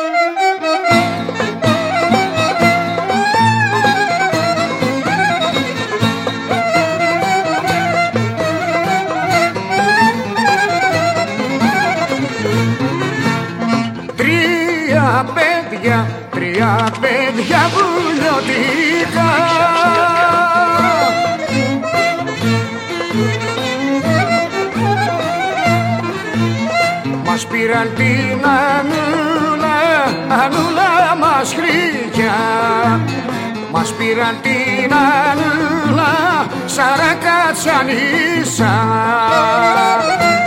Τρία παιδιά βουλιωτικά μας πήραν την Ανούλα μας χρήκια, μας πήραν την Ανούλα Σαρακατσανίσα.